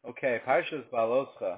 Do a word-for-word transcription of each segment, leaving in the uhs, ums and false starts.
Okay, Parshas Baloscha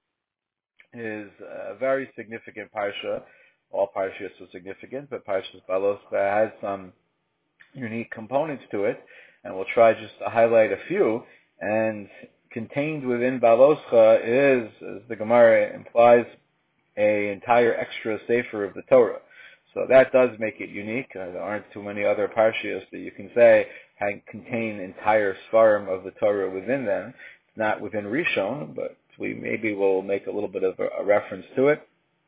is a very significant parsha. All parshas are significant, but Parshas Baloscha has some unique components to it, and we'll try just to highlight a few. And contained within Baloscha is, as the Gemara implies, a entire extra sefer of the Torah. So that does make it unique. Uh, there aren't too many other parshas that you can say contain entire svarim of the Torah within them. It's not within Rishon, but we maybe will make a little bit of a, a reference to it.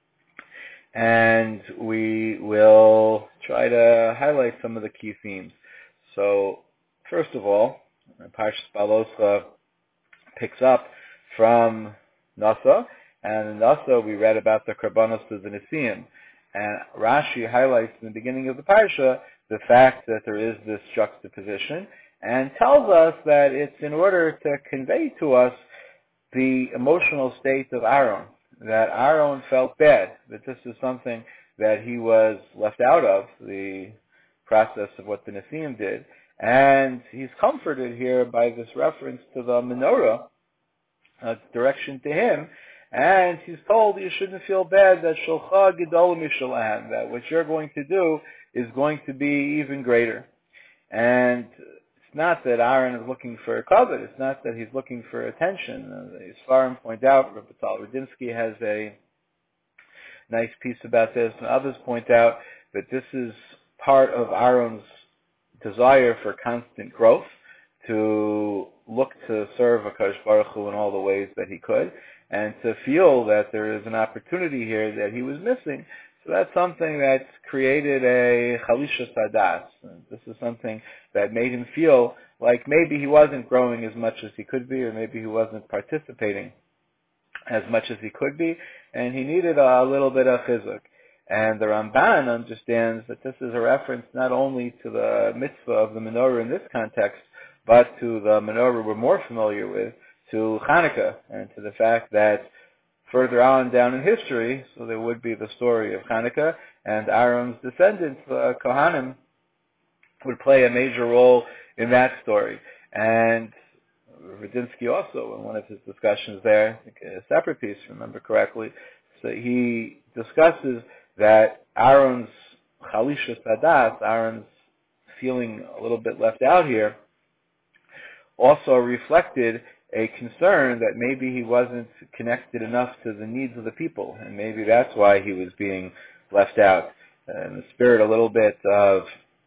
And we will try to highlight some of the key themes. So, first of all, Parshas Baloscha picks up from Nasa, and in Nasa we read about the Karbanos of the Nesiim. And Rashi highlights in the beginning of the Parsha the fact that there is this juxtaposition, and tells us that it's in order to convey to us the emotional state of Aaron, that Aaron felt bad, that this is something that he was left out of, the process of what the Nesiim did, and he's comforted here by this reference to the menorah, a direction to him, and he's told you shouldn't feel bad that Shulcha Gedol Mishalahan, that what you're going to do is going to be even greater. And it's not that Aaron is looking for a covet, it's not that he's looking for attention. Uh, the Sfarim point out, Rabbi Tal Radinsky has a nice piece about this, and others point out that this is part of Aaron's desire for constant growth, to look to serve HaKadosh Baruch Hu in all the ways that he could, and to feel that there is an opportunity here that he was missing. So that's something that's created a chalisha sadas. This is something that made him feel like maybe he wasn't growing as much as he could be, or maybe he wasn't participating as much as he could be, and he needed a little bit of chizuk. And the Ramban understands that this is a reference not only to the mitzvah of the menorah in this context, but to the menorah we're more familiar with, to Hanukkah, and to the fact that further on down in history, so there would be the story of Hanukkah, and Aaron's descendants, the Kohanim, would play a major role in that story. And Radinsky also, in one of his discussions there, I think a separate piece, if I remember correctly, so he discusses that Aaron's chalisha sadas, Aaron's feeling a little bit left out here, also reflected a concern that maybe he wasn't connected enough to the needs of the people, and maybe that's why he was being left out. Uh, in the spirit a little bit of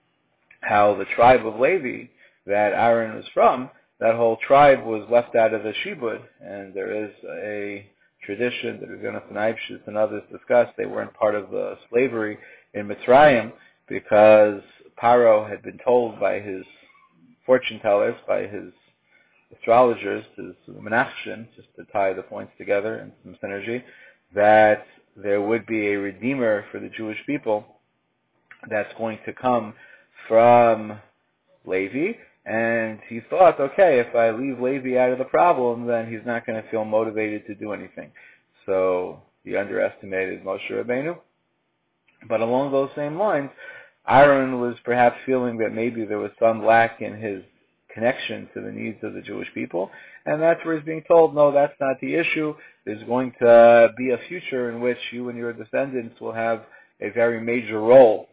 how the tribe of Levi that Aaron was from, that whole tribe was left out of the Shibud, and there is a tradition that Jonathan Eibschitz and others discussed. They weren't part of the slavery in Mitzrayim because Paro had been told by his fortune tellers, by his astrologers, his menachshim, just to tie the points together in some synergy, that there would be a redeemer for the Jewish people that's going to come from Levi, and he thought, okay, if I leave Levi out of the problem, then he's not going to feel motivated to do anything. So he underestimated Moshe Rabbeinu. But along those same lines, Aaron was perhaps feeling that maybe there was some lack in his connection to the needs of the Jewish people, and that's where he's being told, no, that's not the issue. There's going to be a future in which you and your descendants will have a very major role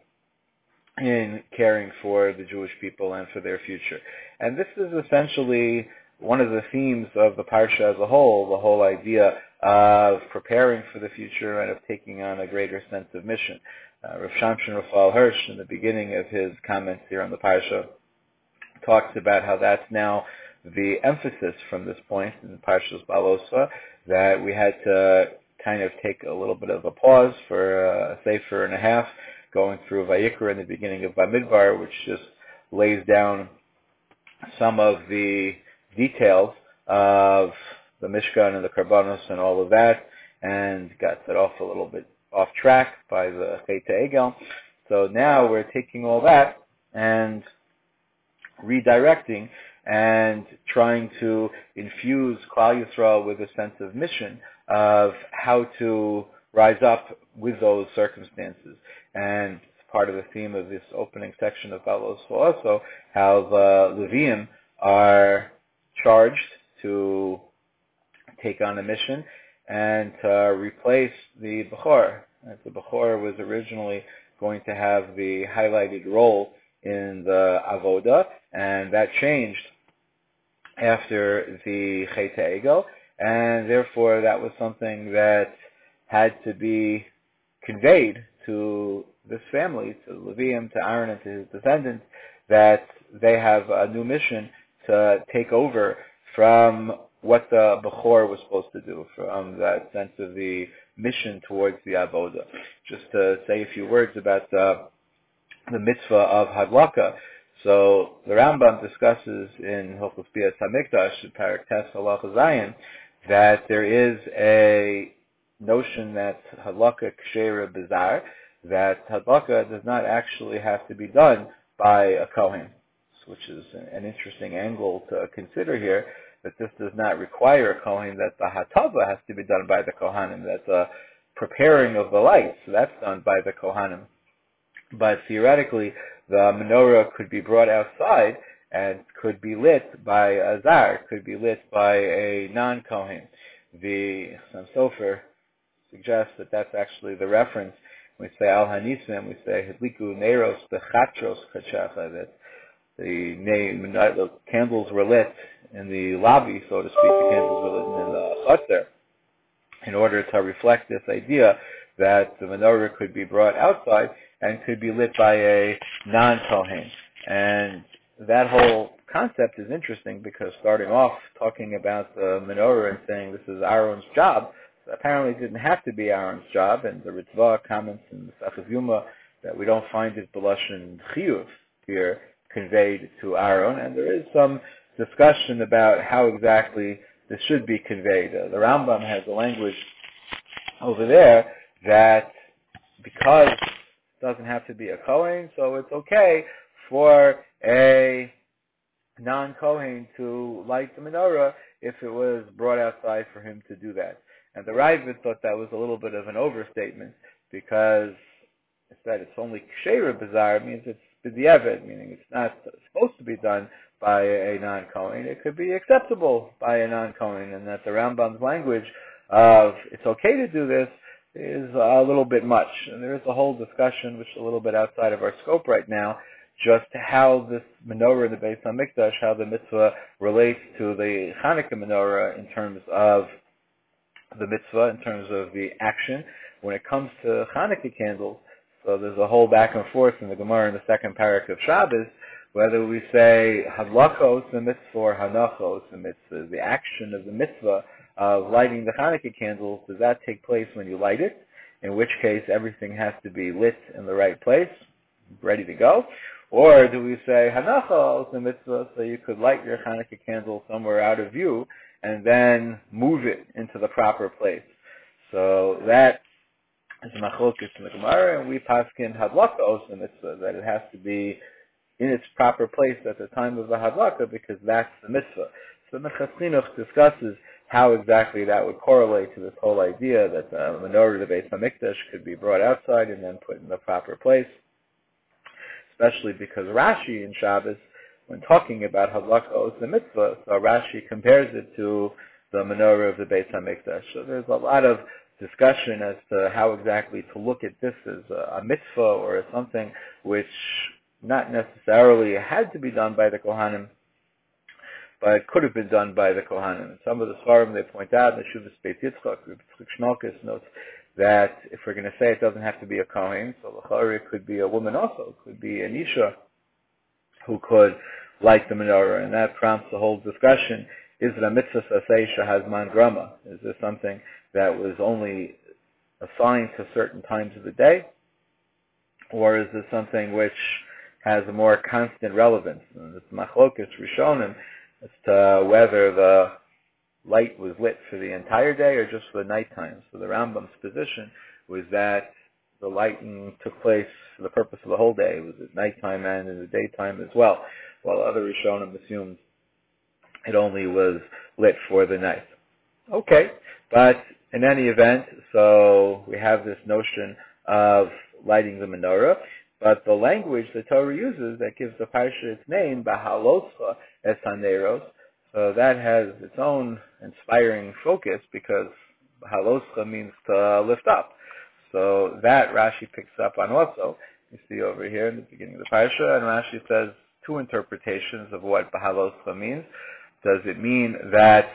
in caring for the Jewish people and for their future. And this is essentially one of the themes of the Parsha as a whole, the whole idea of preparing for the future and of taking on a greater sense of mission. Uh, Rav Shamshon Raphael Hirsch, in the beginning of his comments here on the Parsha, talks about how that's now the emphasis from this point in Parshas Baloscha, that we had to kind of take a little bit of a pause for a sefer and a half, going through Vayikra in the beginning of Bamidbar, which just lays down some of the details of the Mishkan and the Karbanos and all of that, and got set off a little bit off track by the Chet Egel. So now we're taking all that and redirecting and trying to infuse Klal Yisrael with a sense of mission of how to rise up with those circumstances. And it's part of the theme of this opening section of Balos also, how the Leviim are charged to take on a mission and to replace the Bechor. The Bechor was originally going to have the highlighted role in the Avoda, and that changed after the Chet HaEgel, and therefore that was something that had to be conveyed to this family, to Levium, to Aaron, and to his descendants, that they have a new mission to take over from what the Bechor was supposed to do, from that sense of the mission towards the Avoda. Just to say a few words about the, the mitzvah of Hadlaka. So the Rambam discusses in Hilchos Bias HaMikdash, Parak Tes Halacha Zayin, that there is a notion that Hadlaka Kshera Bizar, that Hadlaka does not actually have to be done by a Kohen, which is an interesting angle to consider here, that this does not require a Kohen, that the Hatava has to be done by the Kohanim, that the preparing of the lights, that's done by the Kohanim. But theoretically, the menorah could be brought outside and could be lit by a zar, could be lit by a non-Kohen. The Chassam Sofer suggests that that's actually the reference. We say Al Hanisim, we say Hidliku Neiros Bechatros Kachacha, that the, the candles were lit in the lobby, so to speak, the candles were lit in the chutzner, in order to reflect this idea that the menorah could be brought outside and could be lit by a non-Kohen. And that whole concept is interesting because starting off talking about the menorah and saying this is Aaron's job, apparently it didn't have to be Aaron's job, and the Ritzvah comments in the Sefes Yuma that we don't find it b'lashon chiyuv here conveyed to Aaron, and there is some discussion about how exactly this should be conveyed. Uh, the Rambam has a language over there that because it doesn't have to be a Kohen, so it's okay for a non-Kohen to light the menorah if it was brought outside for him to do that. And the Ravid thought that was a little bit of an overstatement because it said it's only Ksheira Bizarre, means it's B'diavad, meaning it's not supposed to be done by a non-Kohen. It could be acceptable by a non-Kohen, and that the Rambam's language of it's okay to do this is a little bit much. And there is a whole discussion, which is a little bit outside of our scope right now, just how this menorah in the Beis HaMikdash, how the mitzvah relates to the Hanukkah menorah in terms of the mitzvah, in terms of the action. When it comes to Hanukkah candles, so there's a whole back and forth in the Gemara in the second parak of Shabbos, whether we say Hadlakos the mitzvah or Hanachos the mitzvah, the action of the mitzvah of lighting the Hanukkah candles, does that take place when you light it? In which case everything has to be lit in the right place, ready to go. Or do we say Hanachos the mitzvah, so you could light your Hanukkah candle somewhere out of view and then move it into the proper place? So that is machlokes in the Gemara, and we paskin Hadlakos the mitzvah, that it has to be in its proper place at the time of the Hadlaka, because that's the mitzvah. So the Minchas Chinuch discusses how exactly that would correlate to this whole idea that the menorah of the Beis HaMikdash could be brought outside and then put in the proper place, especially because Rashi in Shabbos, when talking about Hadlaka the mitzvah, so Rashi compares it to the menorah of the Beis HaMikdash. So there's a lot of discussion as to how exactly to look at this as a, a mitzvah or as something which not necessarily had to be done by the Kohanim, but it could have been done by the Kohanim. And some of the Svarim, they point out, the Shuvas Beit Yitzchak, Yitzchak Shmalkis notes that if we're going to say it doesn't have to be a Kohen, so l'chari it could be a woman also, it could be an Isha who could light the menorah, and that prompts the whole discussion. Is it a mitzvah sasei shehazman grama? Is this something that was only assigned to certain times of the day? Or is this something which has a more constant relevance? And it's machlokes rishonim as to whether the light was lit for the entire day or just for the nighttime. So the Rambam's position was that the lighting took place for the purpose of the whole day. It was at nighttime and in the daytime as well, while other rishonim assumed it only was lit for the night. Okay, but in any event, so we have this notion of lighting the menorah, but the language the Torah uses that gives the parsha its name, Bahaloscha es haneros, So that has its own inspiring focus because Haloscha means to lift up. So that Rashi picks up on also. You see over here in the beginning of the parsha, and Rashi says two interpretations of what Haloscha means. Does it mean that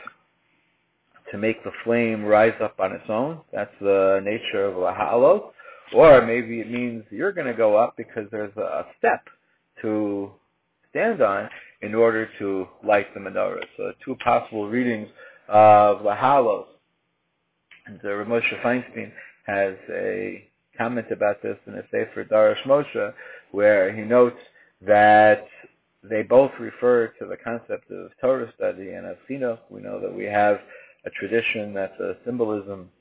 to make the flame rise up on its own? That's the nature of Lahalos. Or maybe it means you're going to go up because there's a step to stand on in order to light the menorah. So two possible readings of Lahalos. And uh, Rav Moshe Feinstein has a comment about this in a Sefer Darash Moshe, where he notes that they both refer to the concept of Torah study and of chinuch. We know that we have a tradition that's a symbolism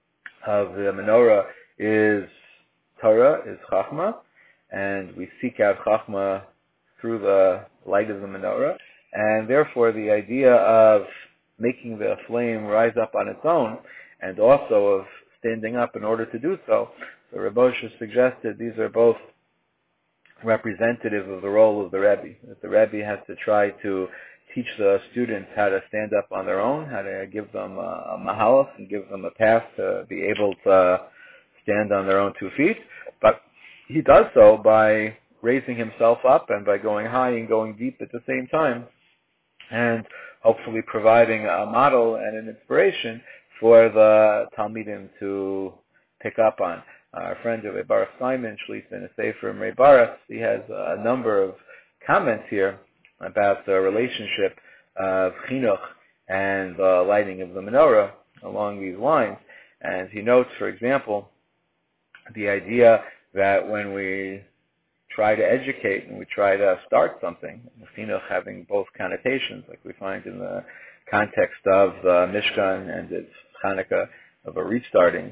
of the menorah is Torah, is Chachma, and we seek out Chachma through the light of the menorah, and therefore the idea of making the flame rise up on its own, and also of standing up in order to do so, the Rav Moshe suggested these are both representative of the role of the Rebbe, that the Rebbe has to try to teach the students how to stand up on their own, how to give them a, a mahalach and give them a path to be able to stand on their own two feet. But he does so by raising himself up and by going high and going deep at the same time, and hopefully providing a model and an inspiration for the Talmidim to pick up on. Our friend of Baruch Simon, Shlish in a Sefer Mrei Baruch, he has a number of comments here about the relationship of chinuch and the lighting of the menorah along these lines. And he notes, for example, the idea that when we try to educate and we try to start something, chinuch having both connotations, like we find in the context of the Mishkan and its Hanukkah of a restarting.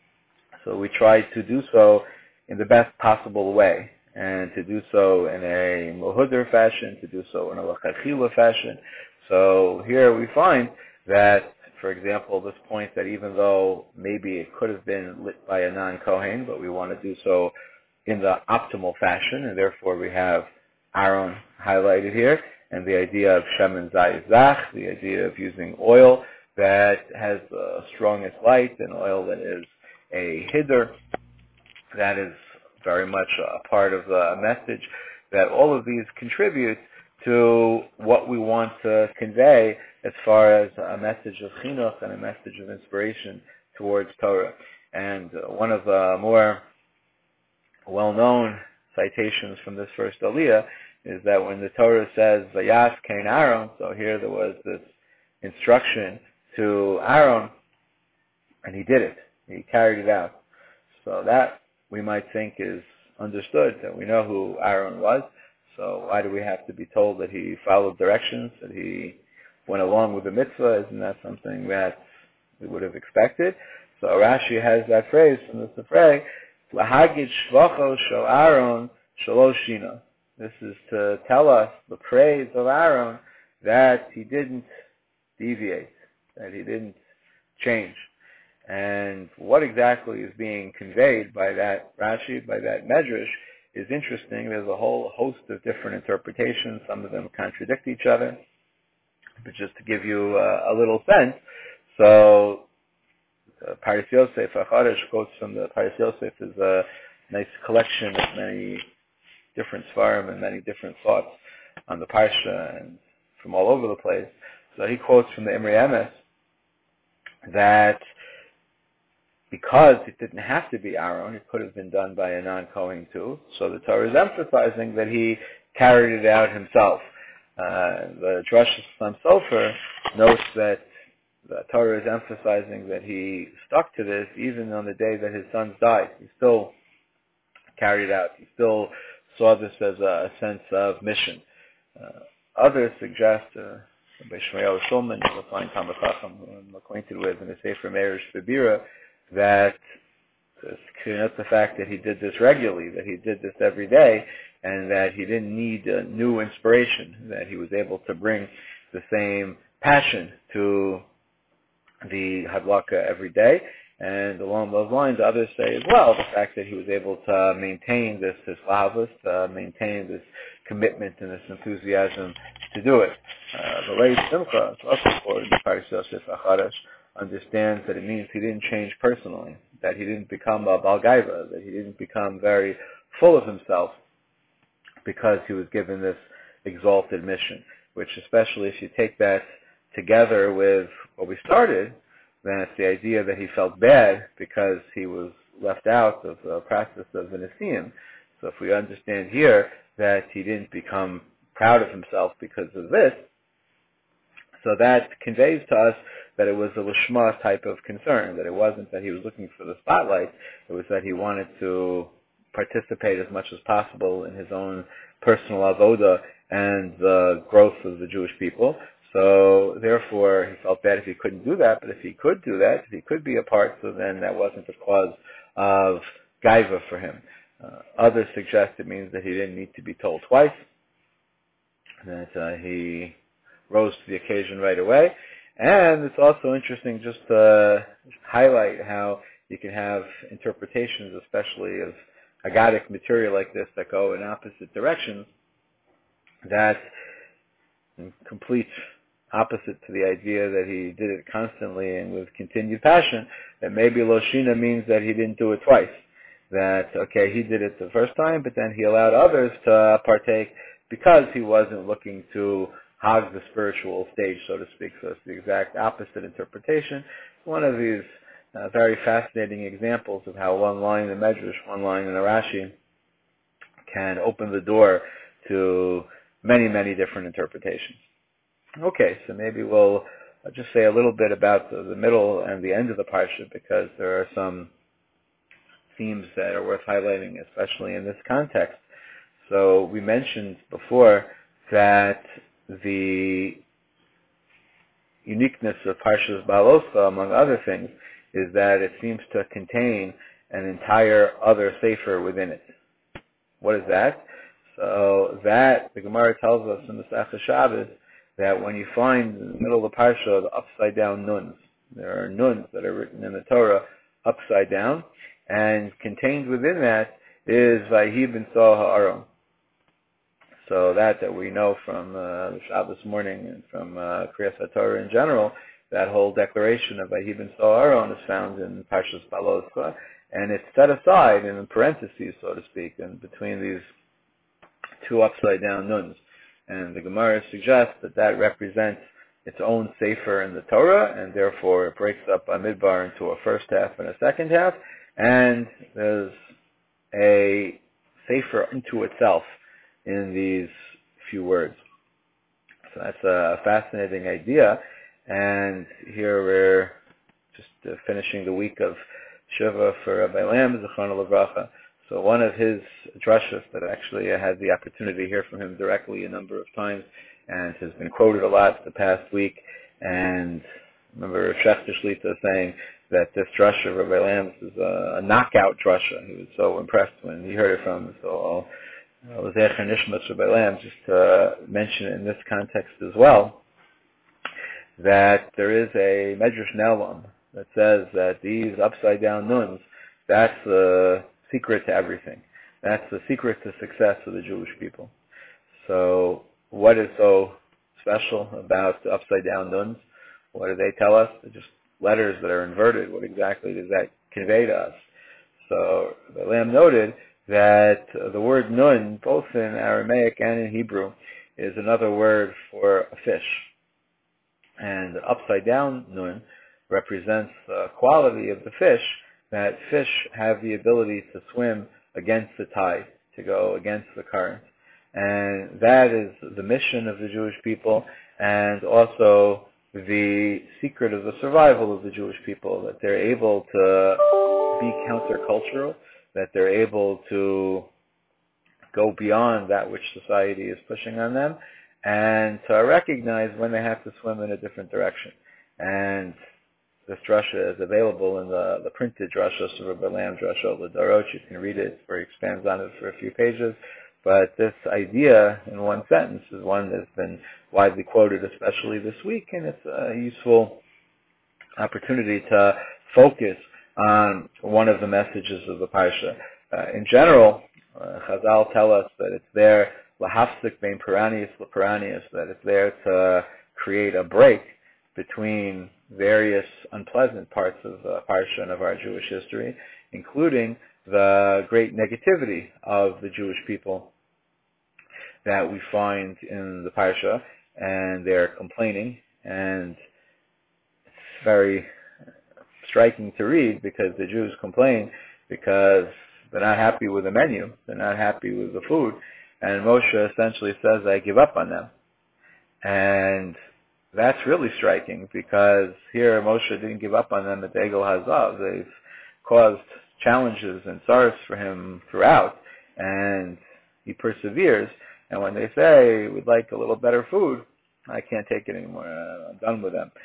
So we try to do so in the best possible way, and to do so in a mohuder fashion, to do so in a lachachila fashion. So here we find that, for example, this point that even though maybe it could have been lit by a non-Kohen, but we want to do so in the optimal fashion, and therefore we have Aaron highlighted here, and the idea of Shemen Zayis Zach, the idea of using oil that has the strongest light, and oil that is a hiddur, that is very much a part of the message, that all of these contribute to what we want to convey as far as a message of chinuch and a message of inspiration towards Torah. And uh, one of the more well-known citations from this first Aliyah is that when the Torah says, Vayas Kain Aaron, so here there was this instruction to Aaron, and he did it. He carried it out. So that, we might think, is understood, that we know who Aaron was. So why do we have to be told that he followed directions, that he went along with the mitzvah? Isn't that something that we would have expected? So Rashi has that phrase from the Sifrei, Lahagid shvacho shel Aaron shaloshina. This is to tell us the praise of Aaron, that he didn't deviate, that he didn't change. And what exactly is being conveyed by that Rashi, by that Medrash, is interesting. There's a whole host of different interpretations. Some of them contradict each other. But just to give you a, a little sense, so uh, Paris Yosef, Acharesh quotes from the Paris Yosef, is a nice collection of many different svarim and many different thoughts on the Parsha and from all over the place. So he quotes from the Imrei Emes that because it didn't have to be Aaron, it could have been done by a non-Kohen too. So the Torah is emphasizing that he carried it out himself. Uh, the Drush Sam Sofer notes that the Torah is emphasizing that he stuck to this even on the day that his sons died. He still carried it out. He still saw this as a, a sense of mission. Uh, others suggest, uh, by Shmuel Shulman, you'll find Talmid Chacham, who I'm acquainted with in the Sefer Meirish Bebira, that it's the fact that he did this regularly, that he did this every day, and that he didn't need a new inspiration, that he was able to bring the same passion to the Hadlaka every day, And along those lines, others say as well, the fact that he was able to maintain this, his lavus, uh, maintain this commitment and this enthusiasm to do it. Uh, the late Simcha, it's also quoted in Parashas Acharosh, understands that it means he didn't change personally, that he didn't become a Balgaiva, that he didn't become very full of himself because he was given this exalted mission, which especially if you take that together with what we started, then it's the idea that he felt bad because he was left out of the practice of the Nisim. So if we understand here that he didn't become proud of himself because of this, so that conveys to us that it was a lishma type of concern, that it wasn't that he was looking for the spotlight, it was that he wanted to participate as much as possible in his own personal avoda and the growth of the Jewish people. So therefore, he felt bad if he couldn't do that, but if he could do that, if he could be a part, so then that wasn't a cause of gaiva for him. Uh, others suggest it means that he didn't need to be told twice, that uh, he rose to the occasion right away. And it's also interesting just to highlight how you can have interpretations, especially of Haggadik material like this, that go in opposite directions, that in complete opposite to the idea that he did it constantly and with continued passion, that maybe Loshina means that he didn't do it twice. That, okay, he did it the first time, but then he allowed others to partake because he wasn't looking to hog the spiritual stage, so to speak. So it's the exact opposite interpretation. One of these uh, very fascinating examples of how one line in the Medrash, one line in the Rashi can open the door to many, many different interpretations. Okay, so maybe we'll just say a little bit about the, the middle and the end of the parsha, because there are some themes that are worth highlighting, especially in this context. So we mentioned before that the uniqueness of Parshas Baaloscha, among other things, is that it seems to contain an entire other sefer within it. What is that? So that, the Gemara tells us in the Masechah Shabbos, that when you find in the middle of the parsha the upside down nuns, there are nuns that are written in the Torah upside down, and contained within that is Vayhi b'nso ha'aron. So that that we know from uh, the Shabbos morning and from uh, Kriyas HaTorah in general, that whole declaration of Vayhi b'nso ha'aron is found in Parshas Baaloscha, and it's set aside in parentheses, so to speak, and between these two upside down nuns. And the Gemara suggests that that represents its own sefer in the Torah, and therefore it breaks up Bamidbar into a first half and a second half, and there's a sefer into itself in these few words. So that's a fascinating idea, and here we're just uh, finishing the week of Shiva for Rabbi Lam, Zechron Livracha. So one of his drashos that actually I had the opportunity to hear from him directly a number of times, and has been quoted a lot the past week, and I remember Shechter Shlita saying that this drasha of Rabbi Lam's is a, a knockout drasha. He was so impressed when he heard it from him. So I was Zecher Nishmas Rabbi Lam, just to mention it in this context as well, that there is a Medrash Ne'elam that says that these upside down nuns, that's the secret to everything. That's the secret to success of the Jewish people. So what is so special about the upside down nuns? What do they tell us? They're just letters that are inverted. What exactly does that convey to us? So the Lamb noted that the word nun, both in Aramaic and in Hebrew, is another word for a fish. And the upside down nun represents the quality of the fish, that fish have the ability to swim against the tide, to go against the current. And that is the mission of the Jewish people, and also the secret of the survival of the Jewish people, that they're able to be countercultural, that they're able to go beyond that which society is pushing on them, and to recognize when they have to swim in a different direction. And this drasha is available in the, the printed drashos of Rabbi Lam, Drasha L'Darot. You can read it, where he expands on it for a few pages. But this idea in one sentence is one that's been widely quoted, especially this week, and it's a useful opportunity to focus on one of the messages of the Parsha. Uh, in general, uh, Chazal tell us that it's there, lahafsik bein peranius leperanius, that it's there to create a break between various unpleasant parts of the Parsha and of our Jewish history, including the great negativity of the Jewish people that we find in the Parsha, and they're complaining, and it's very striking to read because the Jews complain because they're not happy with the menu, they're not happy with the food, and Moshe essentially says, I give up on them. And that's really striking because here Moshe didn't give up on them at Egel Hazav. They've caused challenges and sorrows for him throughout, and he perseveres. And when they say, we'd like a little better food, I can't take it anymore, I'm done with them.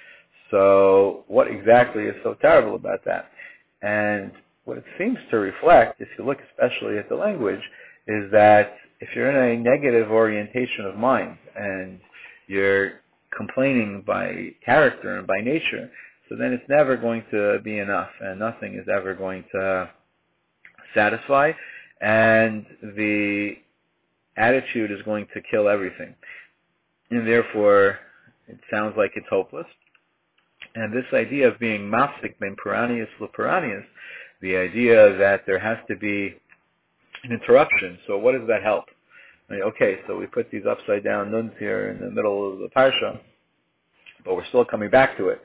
So what exactly is so terrible about that? And what it seems to reflect, if you look especially at the language, is that if you're in a negative orientation of mind and you're complaining by character and by nature, so then it's never going to be enough, and nothing is ever going to satisfy, and the attitude is going to kill everything. And therefore, it sounds like it's hopeless. And this idea of being mafsik ben peranius leperanius, the idea that there has to be an interruption. So what does that help? I mean, okay, so we put these upside down nuns here in the middle of the parsha, but we're still coming back to it.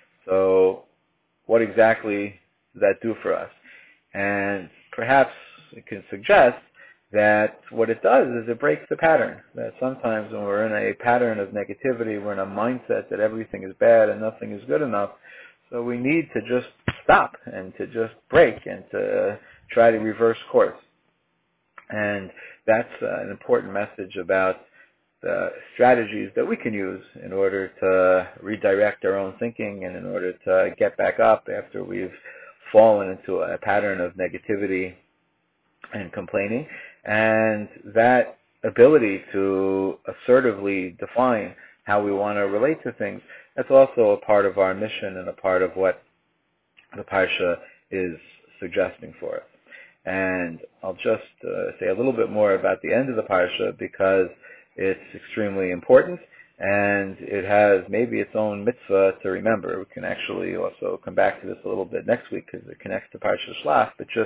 So what exactly does that do for us? And perhaps it can suggest that what it does is it breaks the pattern. That sometimes when we're in a pattern of negativity, we're in a mindset that everything is bad and nothing is good enough. So we need to just stop and to just break and to try to reverse course. And that's uh, an important message about the strategies that we can use in order to redirect our own thinking and in order to get back up after we've fallen into a pattern of negativity and complaining. And that ability to assertively define how we want to relate to things, that's also a part of our mission and a part of what the Parsha is suggesting for us. And I'll just uh, say a little bit more about the end of the Parsha because it's extremely important and it has maybe its own mitzvah to remember. We can actually also come back to this a little bit next week because it connects to Parsha Shlach, but just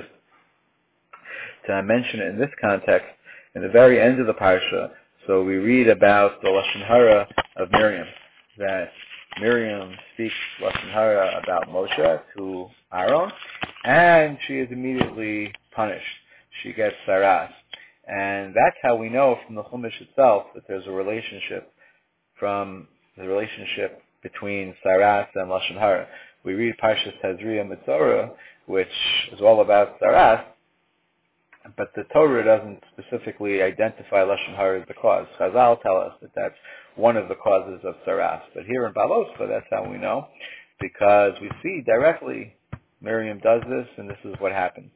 to mention it in this context, in the very end of the Parsha, so we read about the Lashon Hara of Miriam, that Miriam speaks Lashon Hara about Moshe to Aaron, and she is immediately punished. She gets saras. And that's how we know from the Chumash itself that there's a relationship from the relationship between saras and Lashon Hara. We read Parshas Tazria Mitzorah, which is all about saras, but the Torah doesn't specifically identify Lashon Hara as the cause. Chazal tell us that that's one of the causes of saras. But here in Baloscha, that's how we know, because we see directly Miriam does this, and this is what happens.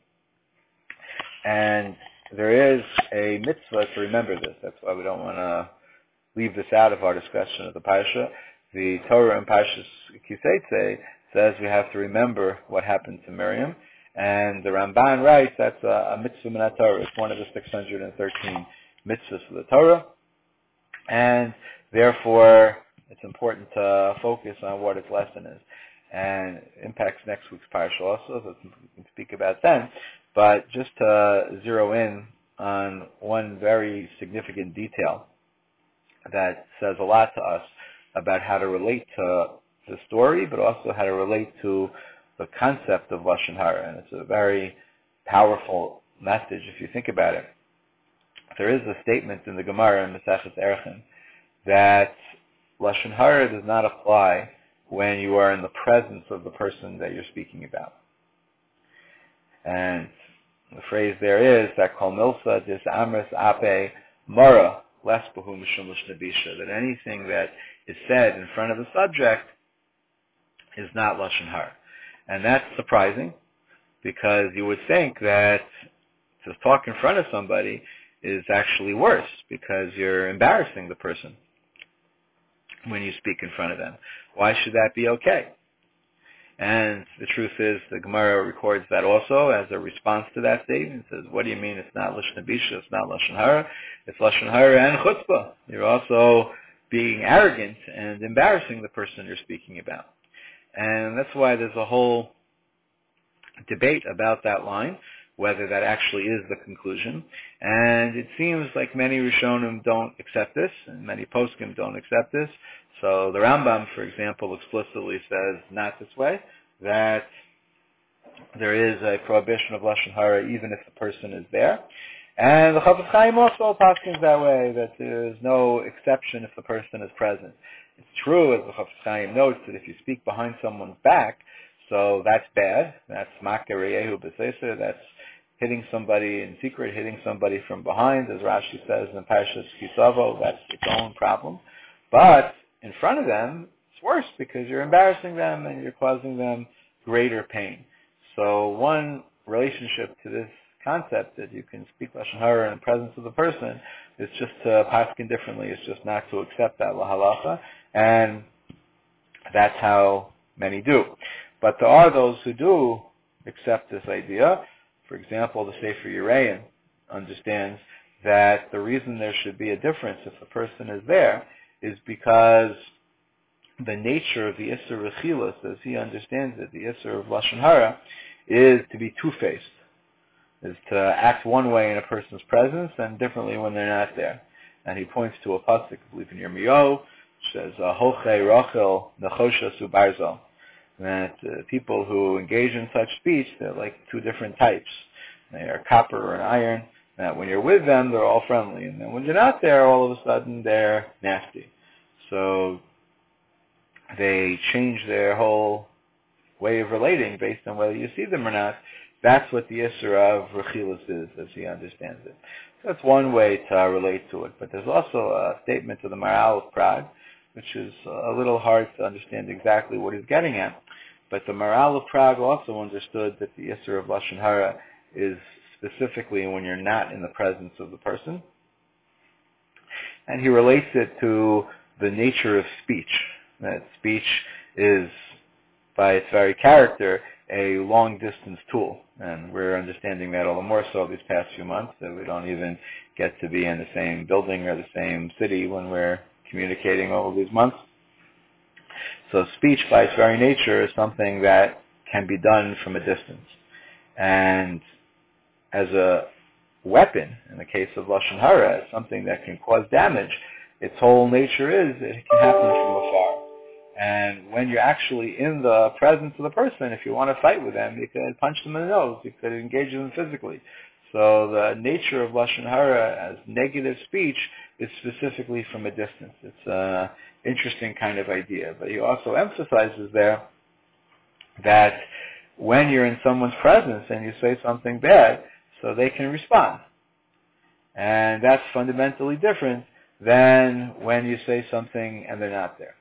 And there is a mitzvah to remember this. That's why we don't want to leave this out of our discussion of the Parsha. The Torah in Parshas Kiseitze says we have to remember what happened to Miriam. And the Ramban writes that's a, a mitzvah min Torah. It's one of the six hundred thirteen mitzvahs of the Torah. And therefore, it's important to focus on what its lesson is. And it impacts next week's Parsha also, so we can speak about then. But just to zero in on one very significant detail that says a lot to us about how to relate to the story, but also how to relate to the concept of Lashon Hara. And it's a very powerful message if you think about it. There is a statement in the Gemara in Masechet Erechim that Lashon Hara does not apply when you are in the presence of the person that you're speaking about. And the phrase there is that Kol Milsa Dis Amris Ape Mara Lesbahu Mishum Lishnabisha, that anything that is said in front of the subject is not Lashon Hara. And that's surprising because you would think that to talk in front of somebody is actually worse because you're embarrassing the person when you speak in front of them. Why should that be okay? And the truth is, the Gemara records that also as a response to that statement. It says, what do you mean it's not Lashon Habisha, it's not Lashon Hara? It's Lashon Hara and Chutzpah. You're also being arrogant and embarrassing the person you're speaking about. And that's why there's a whole debate about that line, whether that actually is the conclusion. And it seems like many Rishonim don't accept this, and many Poskim don't accept this. So the Rambam, for example, explicitly says not this way, that there is a prohibition of Lashon Hara even if the person is there. And the Chafetz Chaim also paskins that way, that there is no exception if the person is present. It's true, as the Chafetz Chaim notes, that if you speak behind someone's back, so that's bad. That's Makar Yehu B'Seser. That's hitting somebody in secret, hitting somebody from behind, as Rashi says in Parshas Kisavo. That's its own problem. But in front of them, it's worse because you're embarrassing them and you're causing them greater pain. So one relationship to this concept that you can speak Lashon Hara in the presence of the person is just to paskin differently. It's just not to accept that lahalacha, and that's how many do. But there are those who do accept this idea. For example, the Sefer Yereim understands that the reason there should be a difference if the person is there is because the nature of the Isser Rechilas, as he understands it, the Isser of Lashon Hara, is to be two-faced, is to act one way in a person's presence and differently when they're not there. And he points to a pasuk, I believe in Yirmiyahu, which says, Hochei Rachel Nechosha Subarzel, that uh, people who engage in such speech, they're like two different types. They are copper and iron, that when you're with them, they're all friendly. And then when you're not there, all of a sudden, they're nasty. So they change their whole way of relating based on whether you see them or not. That's what the Isser of Rechilas is, as he understands it. So that's one way to uh, relate to it. But there's also a statement of the Maharal of Prague, which is a little hard to understand exactly what he's getting at. But the Maharal of Prague also understood that the Isser of Lashon Hara is specifically when you're not in the presence of the person. And he relates it to the nature of speech. That speech is, by its very character, a long-distance tool. And we're understanding that all the more so these past few months, that we don't even get to be in the same building or the same city when we're communicating over these months. So speech, by its very nature, is something that can be done from a distance. And as a weapon, in the case of Lashon Hara, something that can cause damage, its whole nature is that it can happen from afar. And when you're actually in the presence of the person, if you want to fight with them, you could punch them in the nose, you could engage them physically. So the nature of Lashon Hara as negative speech is specifically from a distance. It's an interesting kind of idea. But he also emphasizes there that when you're in someone's presence and you say something bad, so they can respond. And that's fundamentally different than when you say something and they're not there.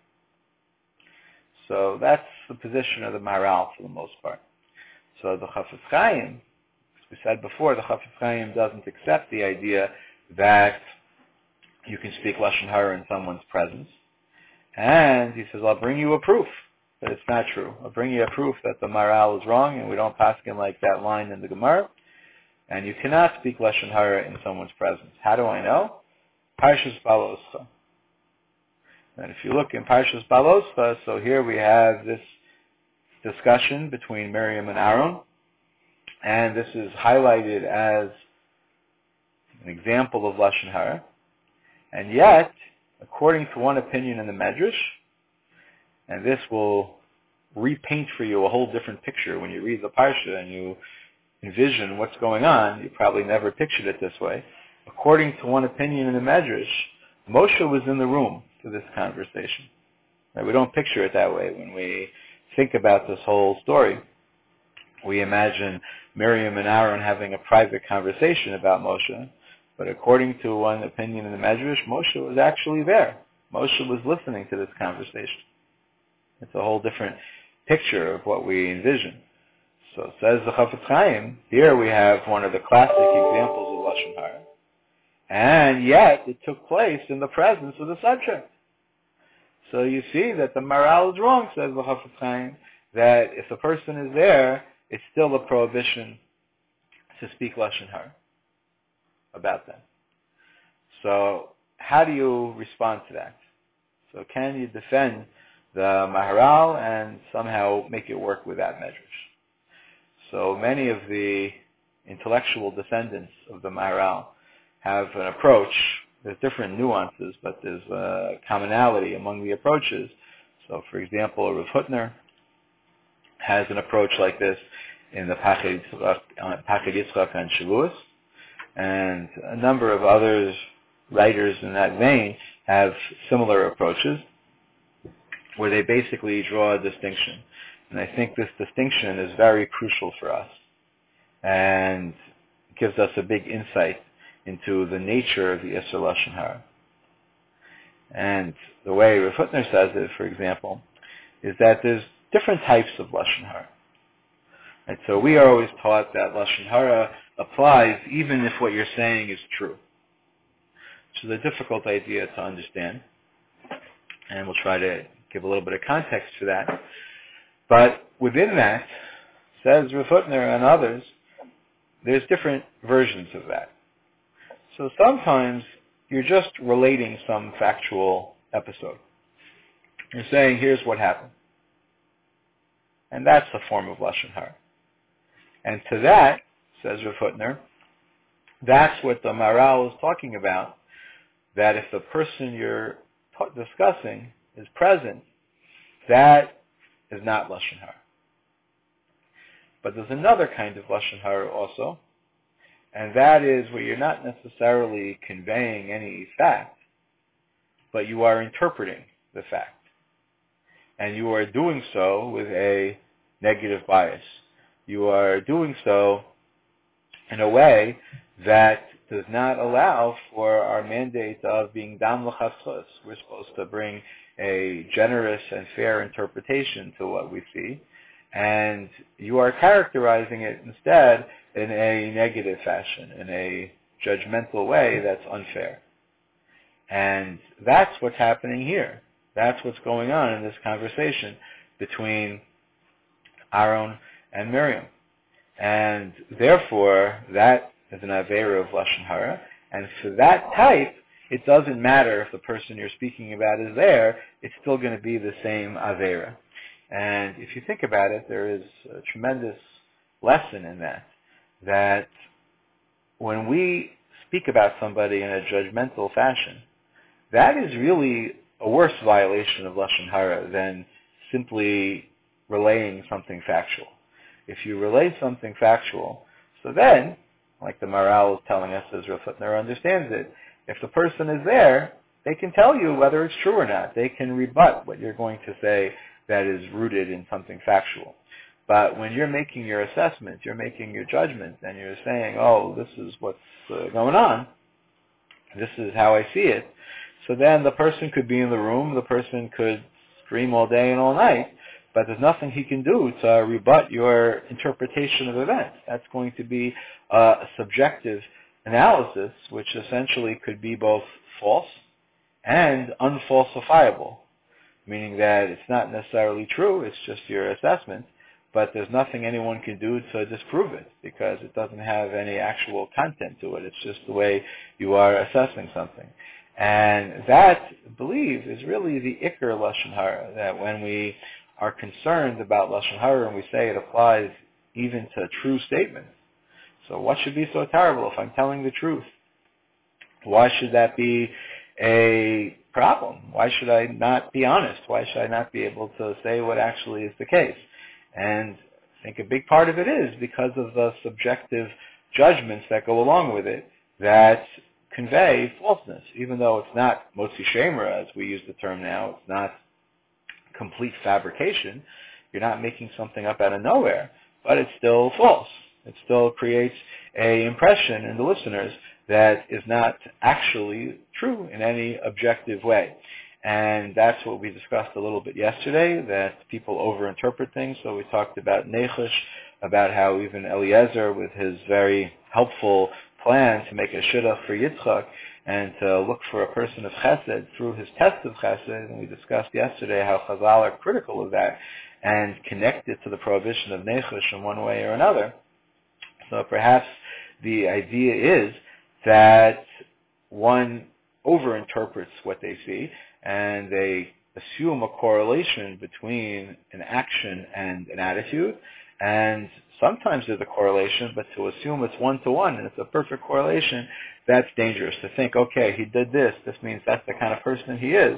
So that's the position of the Maharal for the most part. So the Chafetz Chaim, as we said before, the Chafetz Chaim doesn't accept the idea that you can speak Lashon Hara in someone's presence. And he says, I'll bring you a proof that it's not true. I'll bring you a proof that the Maharal is wrong and we don't paskin like that line in the Gemara. And you cannot speak Lashon Hara in someone's presence. How do I know? Parshas Baloscha. And if you look in Parshas Baloscha, so here we have this discussion between Miriam and Aaron. And this is highlighted as an example of Lashon Hara. And yet, according to one opinion in the Medrash, and this will repaint for you a whole different picture when you read the Parsha and you envision what's going on, you probably never pictured it this way. According to one opinion in the Medrash, Moshe was in the room for this conversation. Right? We don't picture it that way when we think about this whole story. We imagine Miriam and Aaron having a private conversation about Moshe, but according to one opinion in the Medrash, Moshe was actually there. Moshe was listening to this conversation. It's a whole different picture of what we envision. So says the Chafetz Chaim, here we have one of the classic examples of Lashon Hara, and yet it took place in the presence of the subject. So you see that the Maharal is wrong, says the Chafetz Chaim, that if the person is there, it's still a prohibition to speak Lashon Hara about them. So how do you respond to that? So can you defend the Maharal and somehow make it work with that measure? So many of the intellectual descendants of the Maharal have an approach. There's different nuances, but there's a commonality among the approaches. So, for example, Rav Hutner has an approach like this in the Pachad Yitzchak and Shavuos, and a number of other writers in that vein have similar approaches, where they basically draw a distinction. And I think this distinction is very crucial for us and gives us a big insight into the nature of the Isser Lashon Hara. And the way Rav Hutner says it, for example, is that there's different types of Lashon Hara. And so we are always taught that Lashon Hara applies even if what you're saying is true, which is a difficult idea to understand. And we'll try to give a little bit of context for that. But within that, says Rav Hutner and others, there's different versions of that. So sometimes you're just relating some factual episode. You're saying, here's what happened. And that's a form of Lashon Hara. And to that, says Rav Hutner, that's what the Maharal is talking about, that if the person you're t- discussing is present, that is not Lashon Hara. But there's another kind of Lashon Hara also, and that is where you're not necessarily conveying any fact, but you are interpreting the fact. And you are doing so with a negative bias. You are doing so in a way that does not allow for our mandate of being dam l'chatzos. We're supposed to bring a generous and fair interpretation to what we see, and you are characterizing it instead in a negative fashion, in a judgmental way that's unfair. And that's what's happening here. That's what's going on in this conversation between Aaron and Miriam. And therefore, that is an Aveira of Lashon Hara. And for that type, it doesn't matter if the person you're speaking about is there, it's still going to be the same Aveira. And if you think about it, there is a tremendous lesson in that, that when we speak about somebody in a judgmental fashion, that is really a worse violation of Lashon Hara than simply relaying something factual. If you relay something factual, so then, like the Maharal is telling us, as Rav Hutner understands it, if the person is there, they can tell you whether it's true or not. They can rebut what you're going to say that is rooted in something factual. But when you're making your assessment, you're making your judgment, and you're saying, oh, this is what's uh, going on, this is how I see it, so then the person could be in the room, the person could scream all day and all night, but there's nothing he can do to rebut your interpretation of events. That's going to be uh, a subjective analysis, which essentially could be both false and unfalsifiable, meaning that it's not necessarily true, it's just your assessment, but there's nothing anyone can do to disprove it because it doesn't have any actual content to it. It's just the way you are assessing something. And that, I believe, is really the Iker Lashon Hara, that when we are concerned about Lashon Hara and we say it applies even to true statements. So what should be so terrible if I'm telling the truth? Why should that be a problem? Why should I not be honest? Why should I not be able to say what actually is the case? And I think a big part of it is because of the subjective judgments that go along with it that convey falseness, even though it's not motzi shemra, as we use the term now. It's not complete fabrication. You're not making something up out of nowhere, but it's still false. It still creates an impression in the listeners that is not actually true in any objective way. And that's what we discussed a little bit yesterday, that people overinterpret things. So we talked about Nechush, about how even Eliezer, with his very helpful plan to make a shidduch for Yitzchak and to look for a person of chesed through his test of chesed, and we discussed yesterday how Chazal are critical of that, and connect it to the prohibition of Nechush in one way or another. So perhaps the idea is that one overinterprets what they see, and they assume a correlation between an action and an attitude, and sometimes there's a correlation, but to assume it's one-to-one and it's a perfect correlation, that's dangerous. To think, okay, he did this, this means that's the kind of person he is.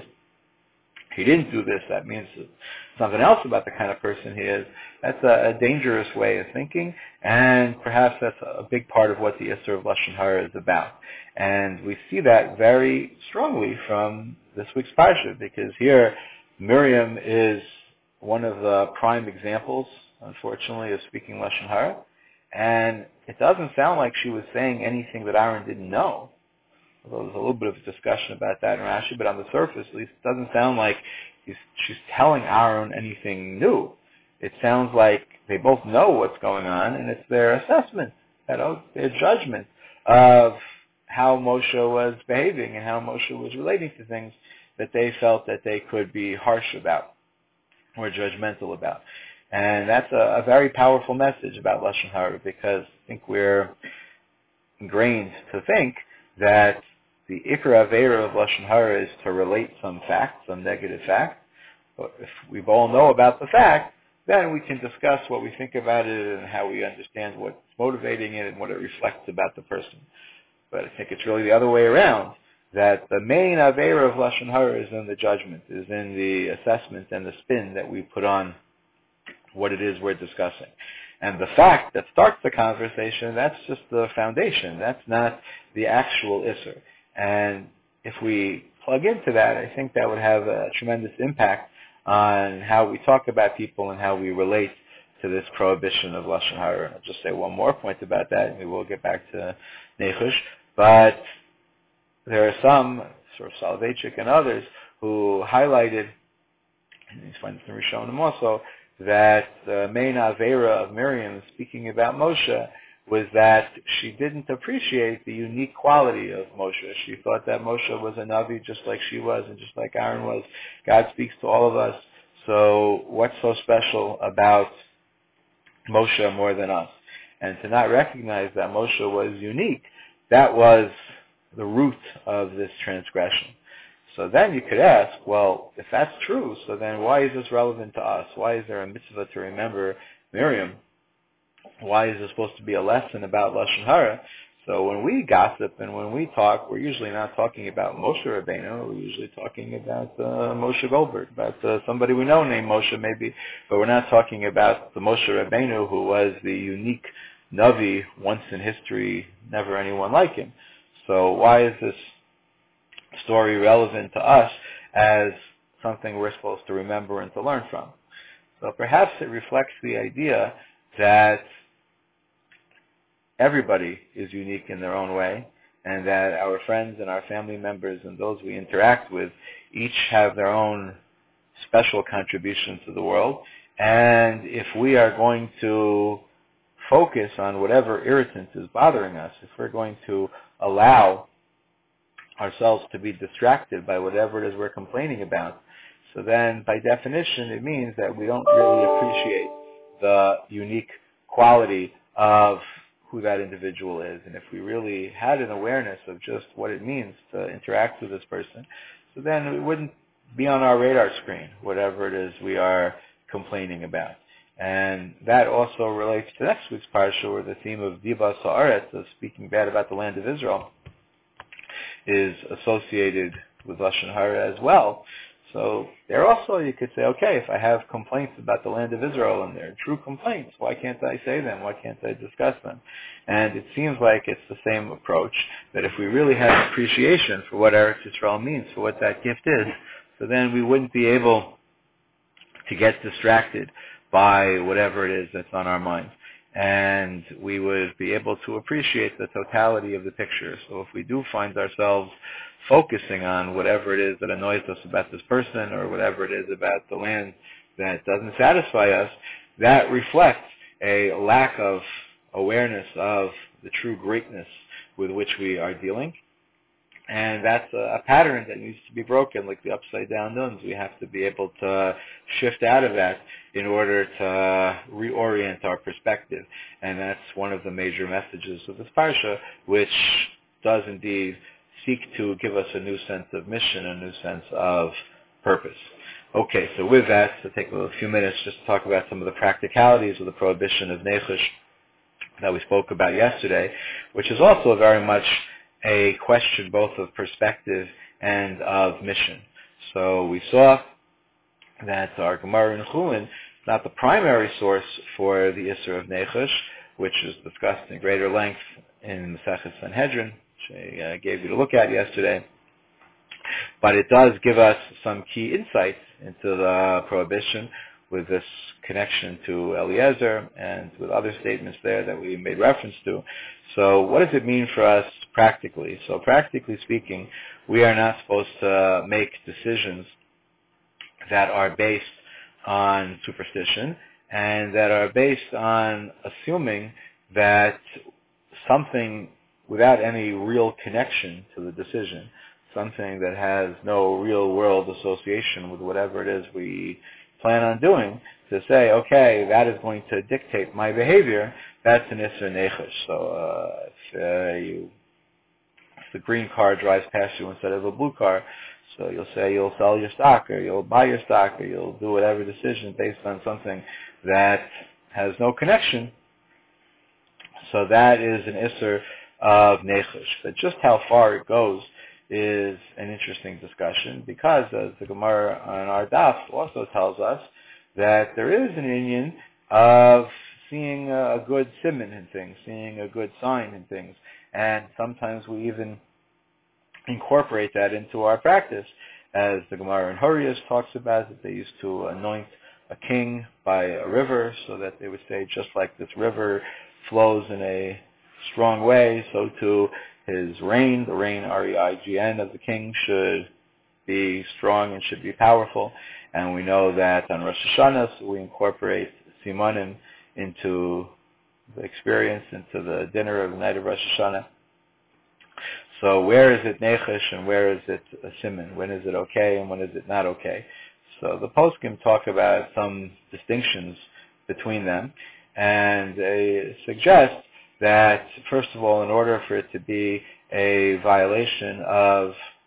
He didn't do this, that means something else about the kind of person he is. That's a, a dangerous way of thinking, and perhaps that's a big part of what the Isser of Lashon Hara is about. And we see that very strongly from this week's Parsha, because here Miriam is one of the prime examples, unfortunately, of speaking Lashon Hara, and it doesn't sound like she was saying anything that Aaron didn't know. Although there's a little bit of a discussion about that in Rashi, but on the surface, at least, it doesn't sound like he's, she's telling Aaron anything new. It sounds like they both know what's going on, and it's their assessment, you know, their judgment of how Moshe was behaving and how Moshe was relating to things that they felt that they could be harsh about or judgmental about. And that's a, a very powerful message about Lashon Hara, because I think we're ingrained to think that the Ikra Aveira of Lashon Hara is to relate some fact, some negative fact. But if we all know about the fact, then we can discuss what we think about it and how we understand what's motivating it and what it reflects about the person. But I think it's really the other way around, that the main Aveira of Lashon Hara is in the judgment, is in the assessment and the spin that we put on what it is we're discussing. And the fact that starts the conversation, that's just the foundation. That's not the actual Isser. And if we plug into that, I think that would have a tremendous impact on how we talk about people and how we relate to this prohibition of Lashon Hara. I'll just say one more point about that, and we will get back to Nechush. But there are some, sort of Soloveitchik and others, who highlighted, and you find this in Rishonim also, that the main Aveira of Miriam, speaking about Moshe, was that she didn't appreciate the unique quality of Moshe. She thought that Moshe was a Navi just like she was and just like Aaron was. God speaks to all of us. So what's so special about Moshe more than us? And to not recognize that Moshe was unique, that was the root of this transgression. So then you could ask, well, if that's true, so then why is this relevant to us? Why is there a mitzvah to remember Miriam? Why is there supposed to be a lesson about Lashon Hara? So when we gossip and when we talk, we're usually not talking about Moshe Rabbeinu. We're usually talking about uh, Moshe Goldberg, about uh, somebody we know named Moshe maybe. But we're not talking about the Moshe Rabbeinu who was the unique Navi once in history, never anyone like him. So why is this story relevant to us as something we're supposed to remember and to learn from? So perhaps it reflects the idea that everybody is unique in their own way, and that our friends and our family members and those we interact with each have their own special contribution to the world. And if we are going to focus on whatever irritant is bothering us, if we're going to allow ourselves to be distracted by whatever it is we're complaining about, so then by definition it means that we don't really appreciate the unique quality of who that individual is. And if we really had an awareness of just what it means to interact with this person, so then it wouldn't be on our radar screen, whatever it is we are complaining about. And that also relates to next week's parsha, where the theme of Dibas Haaretz, of speaking bad about the land of Israel, is associated with Lashon Hara as well. So there also you could say, okay, if I have complaints about the land of Israel and they're true complaints, why can't I say them? Why can't I discuss them? And it seems like it's the same approach, that if we really had appreciation for what Eretz Yisrael means, for what that gift is, so then we wouldn't be able to get distracted by whatever it is that's on our mind. And we would be able to appreciate the totality of the picture. So if we do find ourselves focusing on whatever it is that annoys us about this person, or whatever it is about the land that doesn't satisfy us, that reflects a lack of awareness of the true greatness with which we are dealing. And that's a, a pattern that needs to be broken, like the upside down nuns. We have to be able to shift out of that in order to reorient our perspective. And that's one of the major messages of this parsha, which does indeed seek to give us a new sense of mission, a new sense of purpose. Okay, so with that, to take a few minutes just to talk about some of the practicalities of the prohibition of nechush that we spoke about yesterday, which is also very much a question both of perspective and of mission. So we saw that our Gemara in Chulin is not the primary source for the Isser of Nechush, which is discussed in greater length in the Maseches Sanhedrin, which I uh, gave you to look at yesterday. But it does give us some key insights into the prohibition with this connection to Eliezer and with other statements there that we made reference to. So what does it mean for us practically? So practically speaking, we are not supposed to make decisions that are based on superstition and that are based on assuming that something without any real connection to the decision, something that has no real world association with whatever it is we plan on doing, to say, okay, that is going to dictate my behavior, that's an Isser Nechush. So uh, if, uh, you, if the green car drives past you instead of a blue car, so you'll say you'll sell your stock or you'll buy your stock or you'll do whatever decision based on something that has no connection. So that is an Isser of Nechush. But just how far it goes is an interesting discussion, because as the Gemara on our daf also tells us that there is an inyan of seeing a good siman in things, seeing a good sign in things, and sometimes we even incorporate that into our practice, as the Gemara in Hurrias talks about, that they used to anoint a king by a river, so that they would say, just like this river flows in a strong way, so too his reign, the reign, R E I G N, of the king should be strong and should be powerful. And we know that on Rosh Hashanah, so we incorporate simanim into the experience, into the dinner of the night of Rosh Hashanah. So where is it nechush and where is it a siman? When is it okay and when is it not okay? So the poskim talk about some distinctions between them, and they suggest that, first of all, in order for it to be a violation of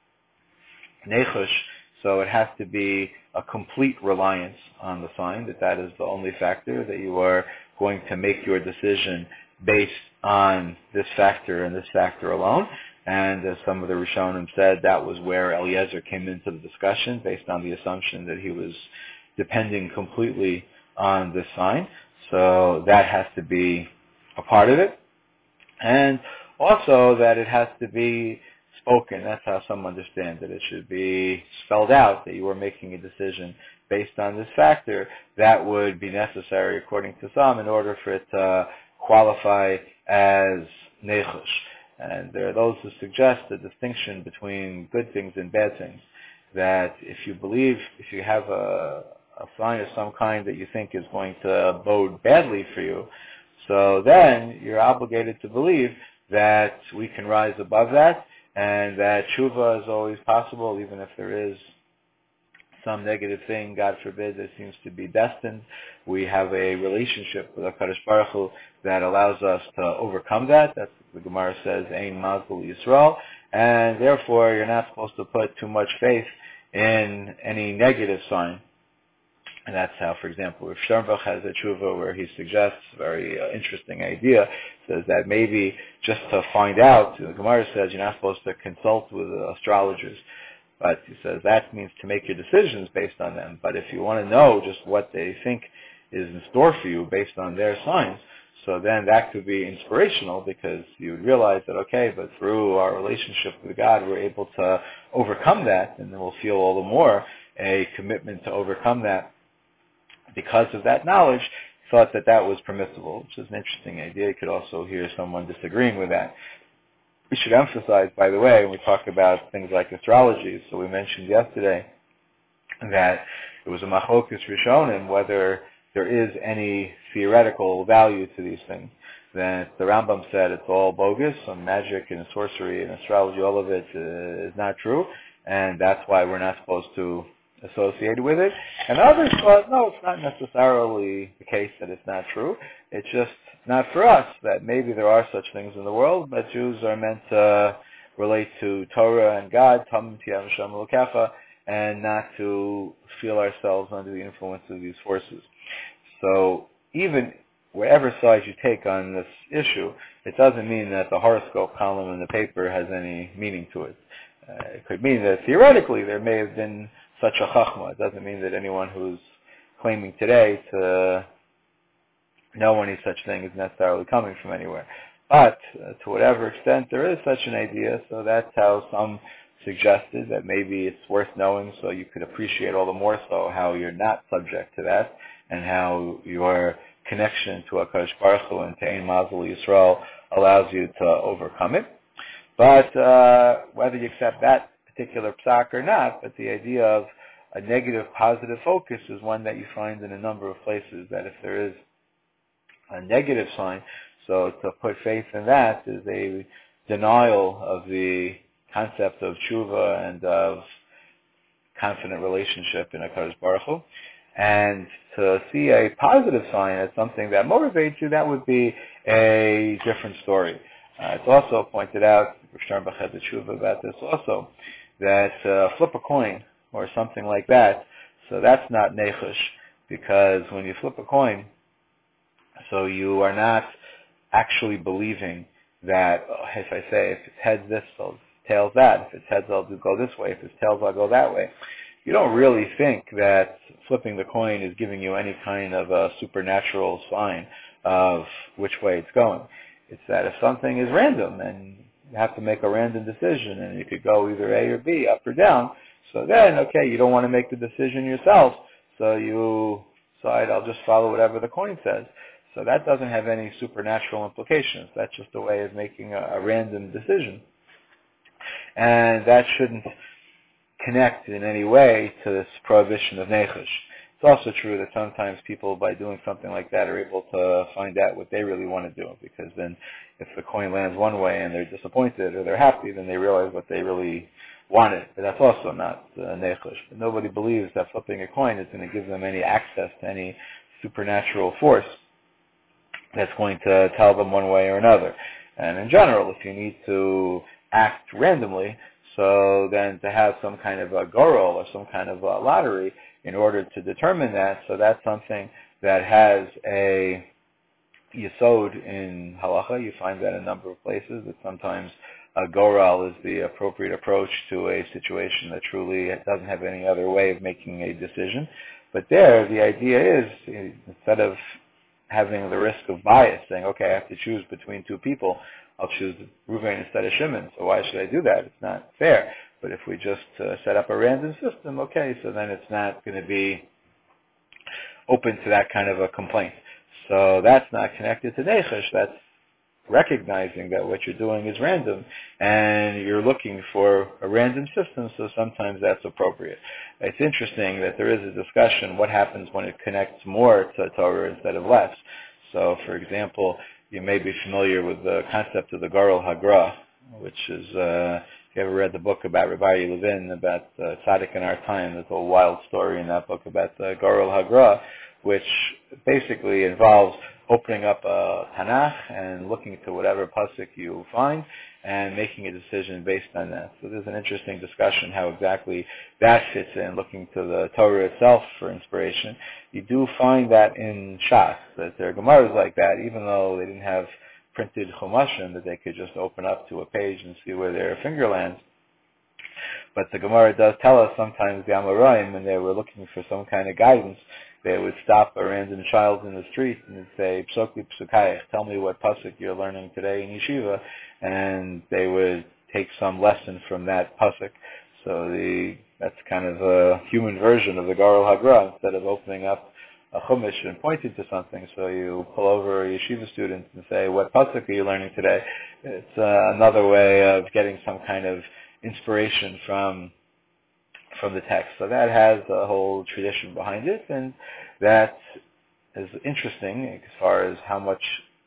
nechush, so it has to be a complete reliance on the sign, that that is the only factor, that you are going to make your decision based on this factor and this factor alone. And as some of the Rishonim said, that was where Eliezer came into the discussion, based on the assumption that he was depending completely on this sign. So that has to be a part of it. And also that it has to be spoken. That's how some understand it. It should be spelled out that you are making a decision based on this factor. That would be necessary, according to some, in order for it to qualify as nechush. And there are those who suggest the distinction between good things and bad things. That if you believe, if you have a, a sign of some kind that you think is going to bode badly for you, so then you're obligated to believe that we can rise above that, and that tshuva is always possible, even if there is some negative thing, God forbid, that seems to be destined. We have a relationship with HaKadosh Baruch Hu that allows us to overcome that. That's what the Gemara says, Ein Mazul Yisrael, and therefore you're not supposed to put too much faith in any negative sign. And that's how, for example, if Sternbach has a tshuva where he suggests a very uh, interesting idea, says that maybe just to find out, the Gemara says you're not supposed to consult with uh, astrologers, but he says that means to make your decisions based on them. But if you want to know just what they think is in store for you based on their signs, so then that could be inspirational, because you would realize that, okay, but through our relationship with God, we're able to overcome that, and then we'll feel all the more a commitment to overcome that. Because of that knowledge, thought that that was permissible, which is an interesting idea. You could also hear someone disagreeing with that. We should emphasize, by the way, when we talk about things like astrology, so we mentioned yesterday that it was a machlokas rishonim whether there is any theoretical value to these things. that the Rambam said it's all bogus, some magic and sorcery and astrology, all of it uh, is not true, and that's why we're not supposed to associate with it. And others thought, no, it's not necessarily the case that it's not true. It's just not for us, that maybe there are such things in the world, but Jews are meant to relate to Torah and God, Tam Tiyam Shem Elokecha, and not to feel ourselves under the influence of these forces. So even whatever side you take on this issue, it doesn't mean that the horoscope column in the paper has any meaning to it. Uh, it could mean that theoretically there may have been such a chachma. It doesn't mean that anyone who's claiming today to know any such thing is necessarily coming from anywhere. But uh, to whatever extent there is such an idea, so that's how some suggested that maybe it's worth knowing so you could appreciate all the more so how you're not subject to that and how your connection to HaKadosh Baruch Hu and to Ein Mazel Yisrael allows you to overcome it. But uh, whether you accept that particular psak or not, but the idea of a negative positive focus is one that you find in a number of places, that if there is a negative sign, so to put faith in that is a denial of the concept of tshuva and of confident relationship in HaKadosh Baruch Hu. And to see a positive sign as something that motivates you, that would be a different story. Uh, it's also pointed out, Sternbach had the tshuva about this also, that uh, flip a coin or something like that, so that's not nechush, because when you flip a coin, so you are not actually believing that, oh, if I say, if it's heads this, so tails that. If it's heads, I'll do, go this way. If it's tails, I'll go that way. You don't really think that flipping the coin is giving you any kind of a supernatural sign of which way it's going. It's that if something is random and you have to make a random decision and you could go either A or B, up or down, so then, okay, you don't want to make the decision yourself, so you decide, I'll just follow whatever the coin says. So that doesn't have any supernatural implications. That's just a way of making a, a random decision. And that shouldn't connect in any way to this prohibition of nechush. It's also true that sometimes people, by doing something like that, are able to find out what they really want to do, because then if the coin lands one way and they're disappointed or they're happy, then they realize what they really wanted. But that's also not uh, nechush. But nobody believes that flipping a coin is going to give them any access to any supernatural force that's going to tell them one way or another. And in general, if you need to act randomly, so then to have some kind of a gorel or some kind of a lottery in order to determine that, so that's something that has a yesod in halacha. You find that in a number of places, that sometimes a gorel is the appropriate approach to a situation that truly doesn't have any other way of making a decision. But there, the idea is, instead of having the risk of bias, saying, okay, I have to choose between two people, I'll choose Reuven instead of Shimon, so why should I do that? It's not fair. But if we just uh, set up a random system, okay, so then it's not going to be open to that kind of a complaint. So that's not connected to nechush. That's recognizing that what you're doing is random, and you're looking for a random system, so sometimes that's appropriate. It's interesting that there is a discussion what happens when it connects more to Torah instead of less. So, for example, you may be familiar with the concept of the Gorel Hagra, which is, uh, if you ever read the book about Rabbi Levin, about uh, Tzaddik in our time, there's a whole wild story in that book about the Gorel Hagra, which basically involves opening up a Tanakh and looking to whatever pasuk you find and making a decision based on that. So there's an interesting discussion how exactly that fits in, looking to the Torah itself for inspiration. You do find that in Shas, that there are Gemaras like that, even though they didn't have printed Chumashim, that they could just open up to a page and see where their finger lands. But the Gemara does tell us sometimes the Amoraim, when they were looking for some kind of guidance, they would stop a random child in the street and they'd say, Psokli Psukayach, tell me what pasuk you're learning today in yeshiva, and they would take some lesson from that pasuk. So the, that's kind of a human version of the Gorel Hagra. Instead of opening up a chumash and pointing to something, so you pull over a yeshiva student and say, what pasuk are you learning today? It's uh, another way of getting some kind of inspiration from from the text. So that has a whole tradition behind it, and that is interesting as far as how much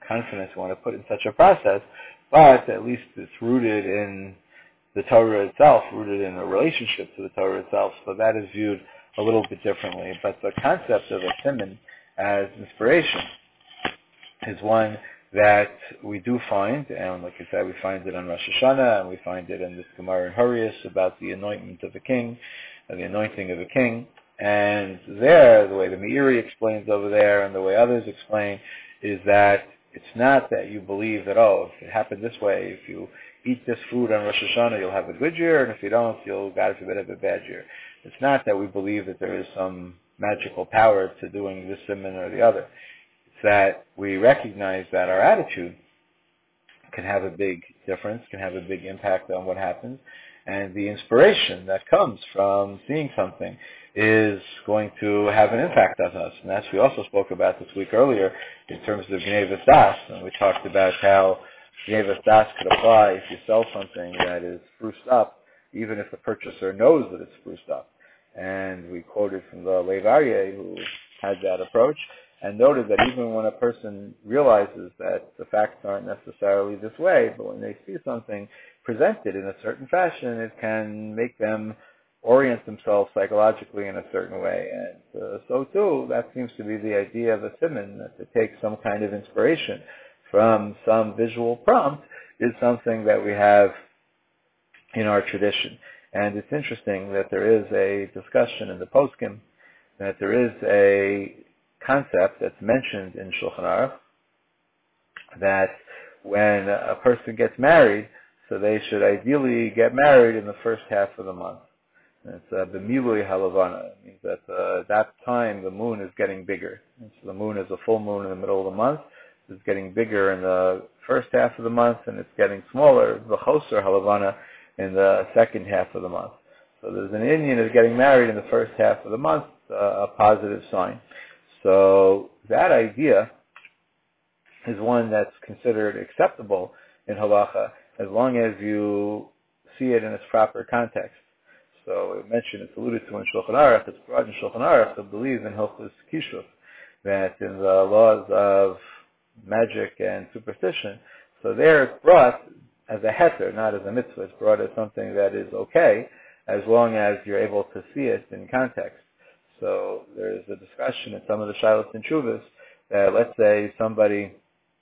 confidence we want to put in such a process, but at least it's rooted in the Torah itself, rooted in a relationship to the Torah itself, so that is viewed a little bit differently. But the concept of a siman as inspiration is one that we do find, and like I said, we find it on Rosh Hashanah, and we find it in this Gemara in Hurrius about the anointment of a king, and the anointing of a king. And there, the way the Meiri explains over there, and the way others explain, is that it's not that you believe that, oh, if it happened this way, if you eat this food on Rosh Hashanah, you'll have a good year, and if you don't, you'll, God forbid, have a bad year. It's not that we believe that there is some magical power to doing this siman or the other. It's that we recognize that our attitude can have a big difference, can have a big impact on what happens, and the inspiration that comes from seeing something is going to have an impact on us. And as we also spoke about this week earlier in terms of Gnevas Das, and we talked about how Gnevas Das could apply if you sell something that is spruced up, even if the purchaser knows that it's spruced up. And we quoted from the Lev Aryeh, who had that approach, and noted that even when a person realizes that the facts aren't necessarily this way, but when they see something presented in a certain fashion, it can make them orient themselves psychologically in a certain way. And uh, so too, that seems to be the idea of a siman, that to take some kind of inspiration from some visual prompt is something that we have in our tradition. And it's interesting that there is a discussion in the Poskim, that there is a concept that's mentioned in Shulchan Aruch, that when a person gets married, so they should ideally get married in the first half of the month. And it's uh, b'milui halavana. It means that uh, that time the moon is getting bigger. And so the moon is a full moon in the middle of the month. It's getting bigger in the first half of the month, and it's getting smaller, the choser halavana, in the second half of the month. So there's an Indian is getting married in the first half of the month, uh, a positive sign. So that idea is one that's considered acceptable in halacha as long as you see it in its proper context. So I mentioned, it's alluded to in Shulchan Aruch, it's brought in Shulchan Aruch to believe in Hilchos Kishuf, that in the laws of magic and superstition, so there it's brought as a heter, not as a mitzvah. It's brought as something that is okay as long as you're able to see it in context. So there's a discussion in some of the Shilos and Shuvas that, let's say somebody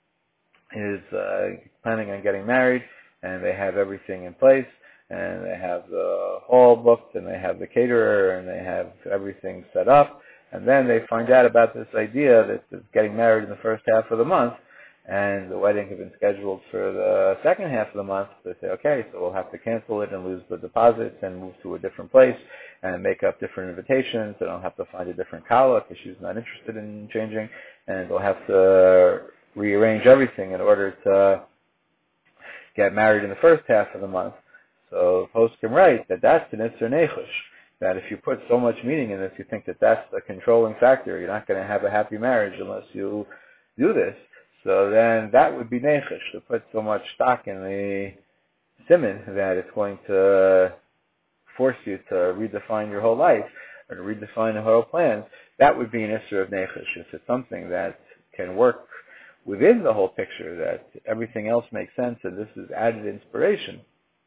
is uh, planning on getting married and they have everything in place, and they have the hall booked, and they have the caterer, and they have everything set up, and then they find out about this idea that it's getting married in the first half of the month, and the wedding has been scheduled for the second half of the month. They say, okay, so we'll have to cancel it and lose the deposits and move to a different place and make up different invitations. They don't have to find a different kala because she's not interested in changing, and they'll have to rearrange everything in order to get married in the first half of the month. So the post can write that that's an Isser Nechush, that if you put so much meaning in this, you think that that's the controlling factor. You're not going to have a happy marriage unless you do this. So then that would be Nechush, to put so much stock in the siman that it's going to force you to redefine your whole life or to redefine the whole plans. That would be an Isser of Nechush. If it's something that can work within the whole picture, that everything else makes sense and this is added inspiration,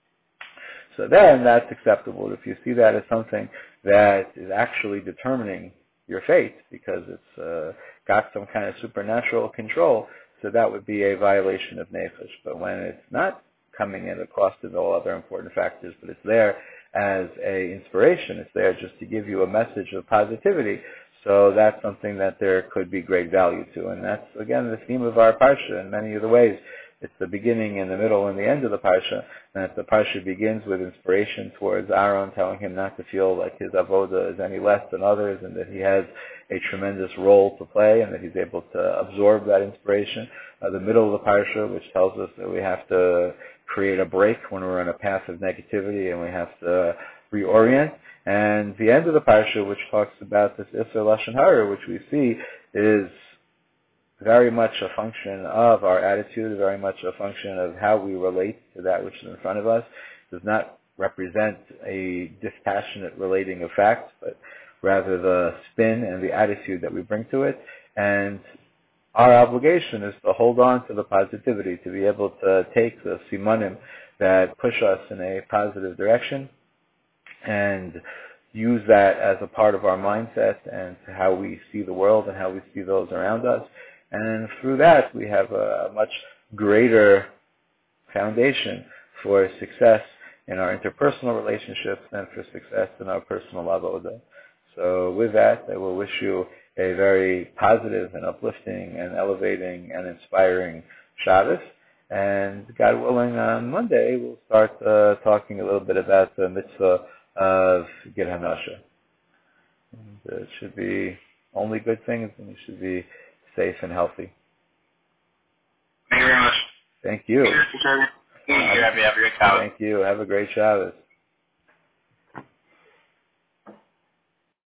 so then that's acceptable. If you see that as something that is actually determining your fate because it's uh, got some kind of supernatural control, so that would be a violation of Nefesh. But when it's not coming in at cost of all other important factors, but it's there as a inspiration, it's there just to give you a message of positivity, so that's something that there could be great value to. And that's, again, the theme of our Parsha in many of the ways. It's the beginning and the middle and the end of the Parsha, and that the Parsha begins with inspiration towards Aaron, telling him not to feel like his avoda is any less than others, and that he has a tremendous role to play, and that he's able to absorb that inspiration. Uh, the middle of the Parsha, which tells us that we have to create a break when we're on a path of negativity, and we have to reorient. And the end of the Parsha, which talks about this Isser Lashon Hara, which we see is very much a function of our attitude, very much a function of how we relate to that which is in front of us. It does not represent a dispassionate relating of facts, but rather the spin and the attitude that we bring to it. And our obligation is to hold on to the positivity, to be able to take the simanim that push us in a positive direction and use that as a part of our mindset and how we see the world and how we see those around us. And through that, we have a much greater foundation for success in our interpersonal relationships and for success in our personal avodah. So with that, I will wish you a very positive and uplifting and elevating and inspiring Shabbos. And God willing, on Monday, we'll start uh, talking a little bit about the mitzvah of Gid Hanasha. And, uh, it should be only good things, and you should be safe and healthy. Thank you very much. Thank you. Thank you. Have a great Shabbos. Thank you. Have a great Shabbos.